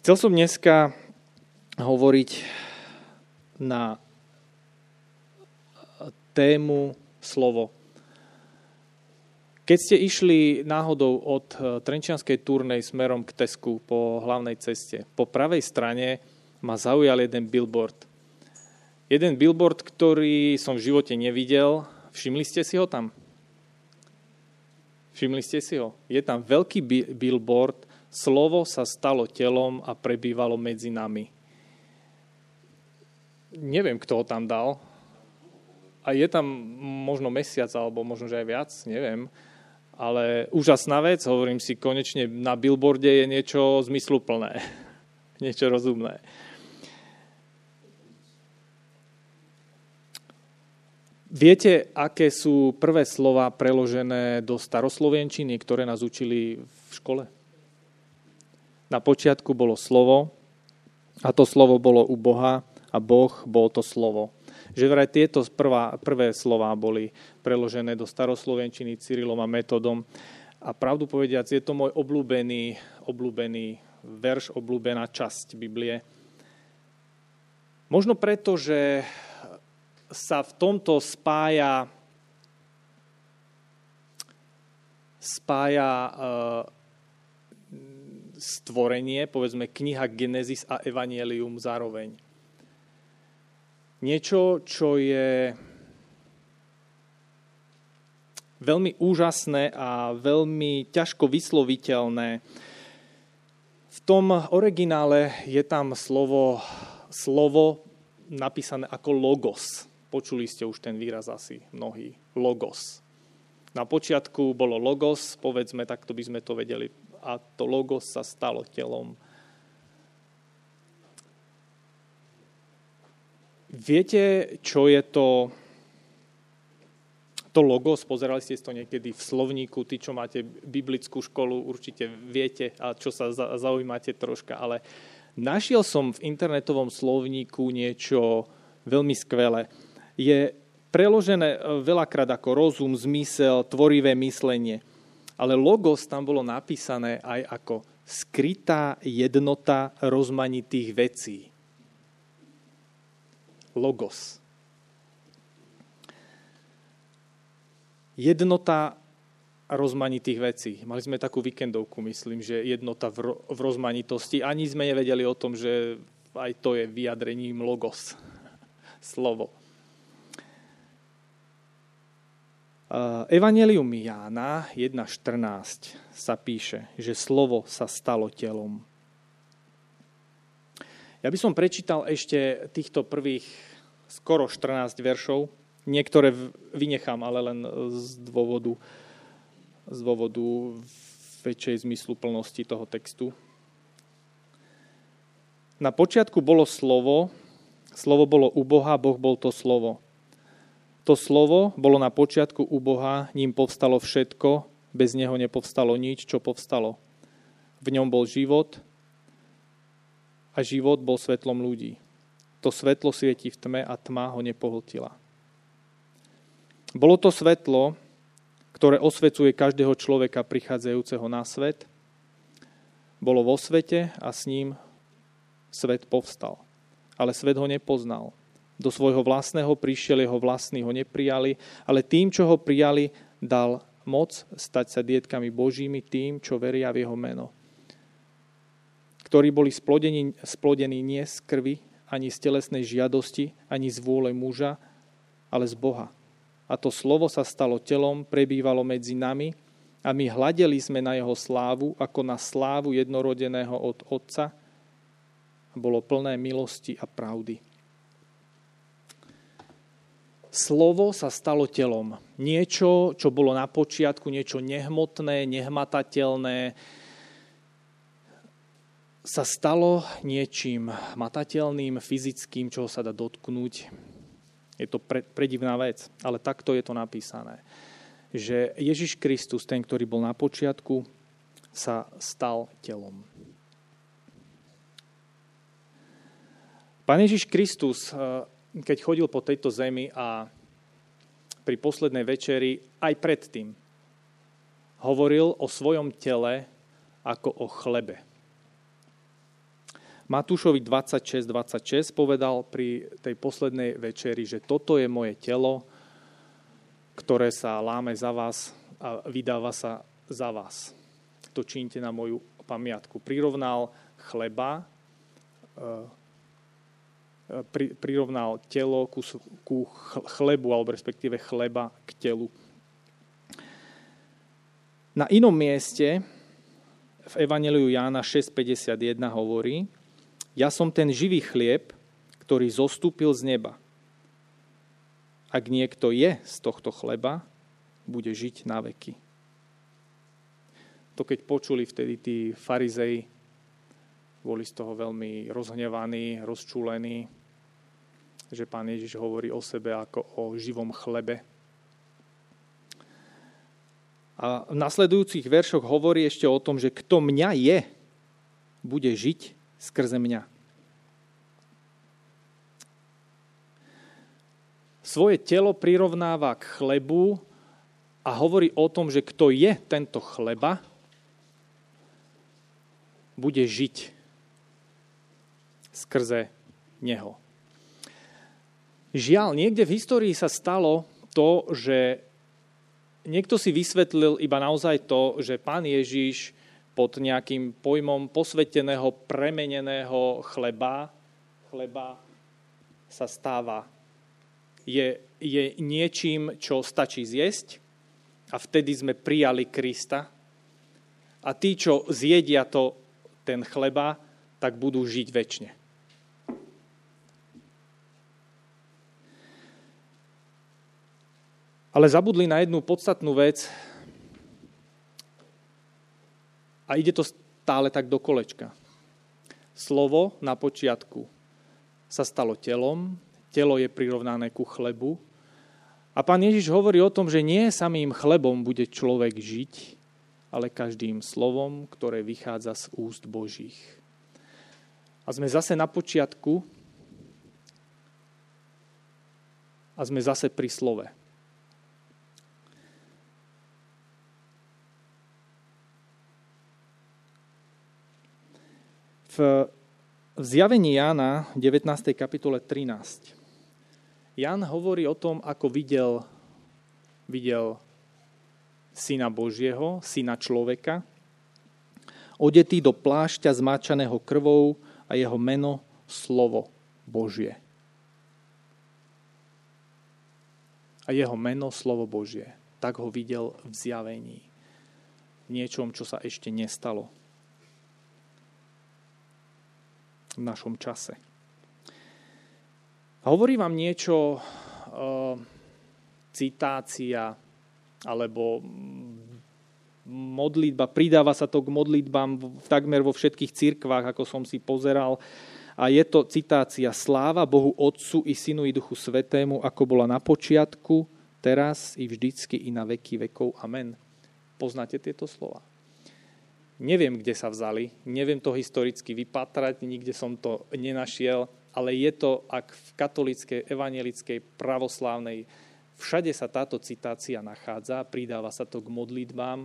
Chcel som dneska hovoriť na tému slovo. Keď ste išli náhodou od Trenčianskej turnej smerom k Tesku po hlavnej ceste, po pravej strane ma zaujal jeden billboard. Jeden billboard, ktorý som v živote nevidel. Všimli ste si ho tam? Všimli ste si ho? Je tam veľký billboard. Slovo sa stalo telom a prebývalo medzi nami. Neviem, kto ho tam dal. A je tam možno mesiac, alebo možno, že aj viac, neviem. Ale úžasná vec, hovorím si, konečne na billboarde je niečo zmysluplné. Niečo rozumné. Viete, aké sú prvé slova preložené do staroslovenčiny, ktoré nás učili v škole? Na počiatku bolo slovo a to slovo bolo u Boha a Boh bol to slovo. Že vraj tieto prvé slová boli preložené do staroslovenčiny Cyrilom a Metodom. A pravdu povediac, je to môj obľúbený verš, obľúbená časť Biblie. Možno preto, že sa v tomto spája stvorenie, povedzme kniha Genesis a Evangelium zároveň. Niečo, čo je veľmi úžasné a veľmi ťažko vysloviteľné. V tom originále je tam slovo napísané ako logos. Počuli ste už ten výraz asi mnohí. Logos. Na počiatku bolo logos, povedzme, takto by sme to vedeli. A to logos sa stalo telom. Viete, čo je to logos? Pozerali ste to niekedy v slovníku. Tí, čo máte biblickú školu, určite viete, a čo sa zaujímate troška. Ale našiel som v internetovom slovníku niečo veľmi skvelé. Je preložené veľakrát ako rozum, zmysel, tvorivé myslenie. Ale logos tam bolo napísané aj ako skrytá jednota rozmanitých vecí. Logos. Jednota rozmanitých vecí. Mali sme takú víkendovku, myslím, že jednota v rozmanitosti. Ani sme nevedeli o tom, že aj to je vyjadrením logos. Slovo. Evangelium Jána 1.14 sa píše, že slovo sa stalo telom. Ja by som prečítal ešte týchto prvých skoro 14 veršov. Niektoré vynechám, ale len z dôvodu väčšej zmysluplnosti toho textu. Na počiatku bolo slovo bolo u Boha, Boh bol to slovo. To slovo bolo na počiatku u Boha, ním povstalo všetko, bez neho nepovstalo nič, čo povstalo. V ňom bol život a život bol svetlom ľudí. To svetlo svieti v tme a tma ho nepohltila. Bolo to svetlo, ktoré osvecuje každého človeka prichádzajúceho na svet. Bolo vo svete a s ním svet povstal. Ale svet ho nepoznal. Do svojho vlastného prišiel, jeho vlastní ho neprijali, ale tým, čo ho prijali, dal moc stať sa dietkami Božími, tým, čo veria v jeho meno. Ktorí boli splodení nie z krvi, ani z telesnej žiadosti, ani z vôle muža, ale z Boha. A to slovo sa stalo telom, prebývalo medzi nami a my hľadeli sme na jeho slávu, ako na slávu jednorodeného od Otca. Bolo plné milosti a pravdy. Slovo sa stalo telom. Niečo, čo bolo na počiatku, niečo nehmotné, nehmatateľné, sa stalo niečím matateľným, fyzickým, čoho sa dá dotknúť. Je to predivná vec, ale takto je to napísané. Že Ježiš Kristus, ten, ktorý bol na počiatku, sa stal telom. Pán Ježiš Kristus, keď chodil po tejto zemi a pri poslednej večeri aj predtým hovoril o svojom tele ako o chlebe. Matúšovi 26 povedal pri tej poslednej večeri, že toto je moje telo, ktoré sa láme za vás a vydáva sa za vás. To čínte na moju pamiatku. Prirovnal chleba, prirovnal telo ku chlebu, alebo respektíve chleba k telu. Na inom mieste v Evanjeliu Jána 6.51 hovorí: Ja som ten živý chlieb, ktorý zostúpil z neba. Ak niekto je z tohto chleba, bude žiť na veky. To keď počuli vtedy tí farizei, boli z toho veľmi rozhnevaní, rozčúlení, že Pán Ježiš hovorí o sebe ako o živom chlebe. A v nasledujúcich veršoch hovorí ešte o tom, že kto mňa je, bude žiť skrze mňa. Svoje telo prirovnáva k chlebu a hovorí o tom, že kto je tento chleba, bude žiť skrze neho. Žiaľ, niekde v histórii sa stalo to, že niekto si vysvetlil iba naozaj to, že Pán Ježiš pod nejakým pojmom posveteného, premeneného chleba sa stáva. Je niečím, čo stačí zjesť a vtedy sme prijali Krista. A tí, čo zjedia ten chleba, tak budú žiť večne. Ale zabudli na jednu podstatnú vec a ide to stále tak do kolečka. Slovo na počiatku sa stalo telom, telo je prirovnané ku chlebu a Pán Ježiš hovorí o tom, že nie samým chlebom bude človek žiť, ale každým slovom, ktoré vychádza z úst Božích. A sme zase na počiatku a sme zase pri slove. V zjavení Jána, 19. kapitole 13, Ján hovorí o tom, ako videl Syna Božieho, Syna človeka, odetý do plášťa zmáčaného krvou a jeho meno Slovo Božie. A jeho meno Slovo Božie. Tak ho videl v zjavení. V niečom, čo sa ešte nestalo v našom čase. A hovorí vám niečo citácia alebo modlitba, pridáva sa to k modlitbám takmer vo všetkých cirkvách, ako som si pozeral. A je to citácia: Sláva Bohu Otcu i Synu i Duchu Svätému, ako bola na počiatku, teraz i vždycky i na veky vekov. Amen. Poznáte tieto slova? Neviem, kde sa vzali, neviem to historicky vypatrať, nikde som to nenašiel, ale je to, ak v katolíckej, evanjelickej, pravoslávnej, všade sa táto citácia nachádza, pridáva sa to k modlitbám.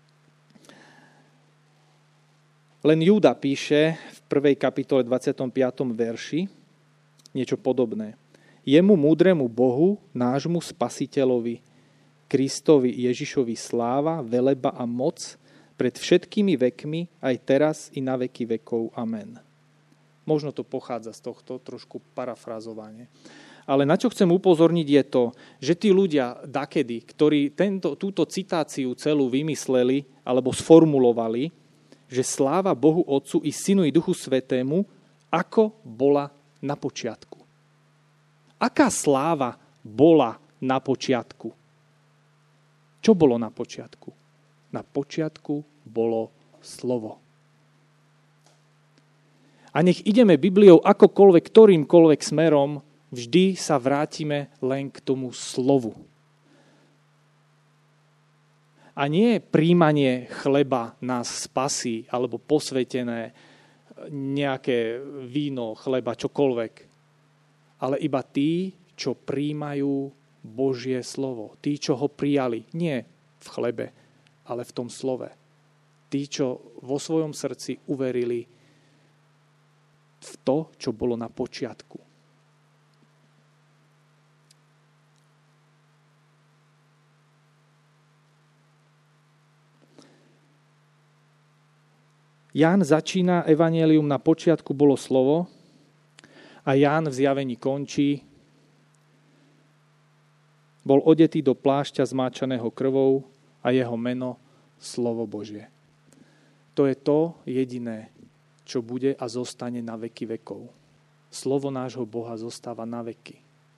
Len Júda píše v 1. kapitole 25. verši niečo podobné. Jemu múdremu Bohu, nášmu Spasiteľovi, Kristovi Ježišovi sláva, veleba a moc pred všetkými vekmi, aj teraz i na veky vekov. Amen. Možno to pochádza z tohto trošku parafrazovanie. Ale na čo chcem upozorniť je to, že tí ľudia dakedy, ktorí túto citáciu celú vymysleli alebo sformulovali, že sláva Bohu Otcu i Synu i Duchu Svätému, ako bola na počiatku. Aká sláva bola na počiatku? Čo bolo na počiatku? Na počiatku bolo slovo. A nech ideme Bibliou akokoľvek, ktorýmkoľvek smerom, vždy sa vrátime len k tomu slovu. A nie príjmanie chleba nás spasí, alebo posvetené nejaké víno, chleba, čokoľvek. Ale iba tí, čo príjmajú Božie slovo. Tí, čo ho prijali. Nie v chlebe, ale v tom slove. Tí, čo vo svojom srdci uverili to, čo bolo na počiatku. Ján začína evanjelium, na počiatku bolo slovo, a Ján v zjavení končí: bol odetý do plášťa zmáčaného krvou a jeho meno Slovo Božie. To je to jediné, čo bude a zostane na veky vekov. Slovo nášho Boha zostáva na veky.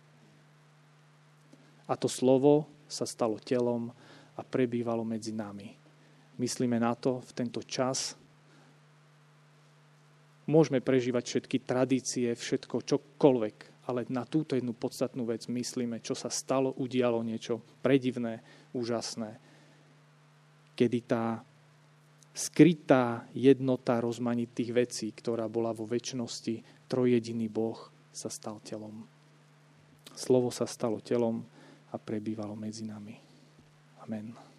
A to slovo sa stalo telom a prebývalo medzi nami. Myslíme na to v tento čas. Môžeme prežívať všetky tradície, všetko, čokoľvek, ale na túto jednu podstatnú vec myslíme, čo sa stalo, udialo niečo predivné, úžasné. Kedy tá skrytá jednota rozmanitých vecí, ktorá bola vo večnosti, trojjediný Boh, sa stal telom. Slovo sa stalo telom a prebývalo medzi nami. Amen.